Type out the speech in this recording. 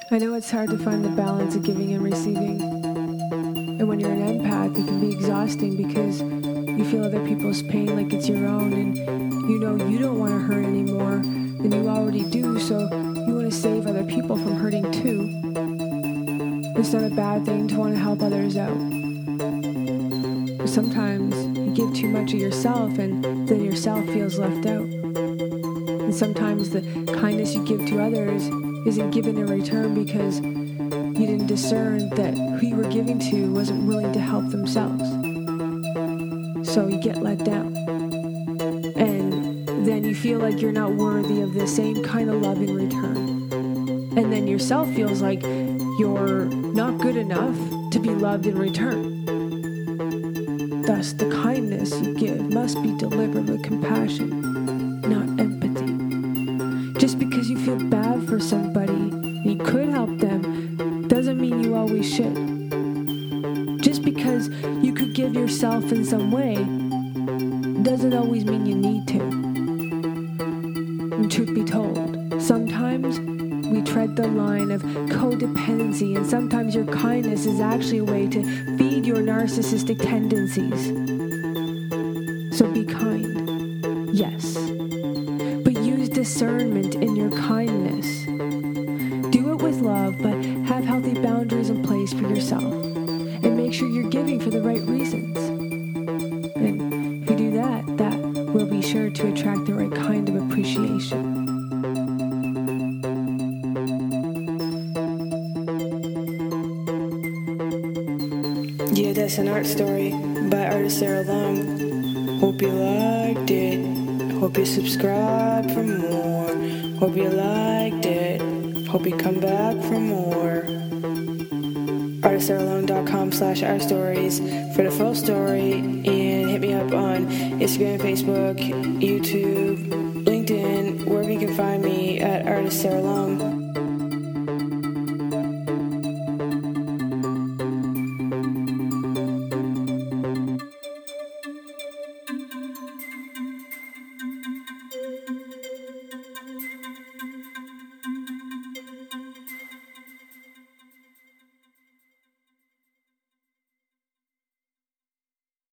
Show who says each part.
Speaker 1: I know it's hard to find the balance of giving and receiving. And when you're an empath, it can be exhausting because you feel other people's pain like it's your own, and you know you don't want to hurt any more than you already do, so you want to save other people from hurting too. It's not a bad thing to want to help others out. But sometimes you give too much of yourself and then yourself feels left out. And sometimes the kindness you give to others isn't given in return because you didn't discern that who you were giving to wasn't willing to help themselves. So you get let down. And then you feel like you're not worthy of the same kind of love in return. And then yourself feels like you're not good enough to be loved in return. Thus, the kindness you give must be delivered with compassion, not empathy. Just because you feel bad for somebody and you could help them doesn't mean you always should. Just because you could give yourself in some way doesn't always mean you need to. And truth be told, sometimes we tread the line of codependency, and sometimes your kindness is actually a way to feed your narcissistic tendencies. So be kind, yes, but use discernment in your kindness. Do it with love, but have healthy boundaries in place for yourself, and make sure you're giving for the right reasons. And if you do that, that will be sure to attract the right kind of appreciation.
Speaker 2: Yeah, that's an art story by artist Sarah Long. Hope you liked it. Hope you subscribe for more. Hope you liked it. Hope you come back for more. ArtistSarahLong.com/artstories for the full story, and hit me up on Instagram, Facebook, YouTube,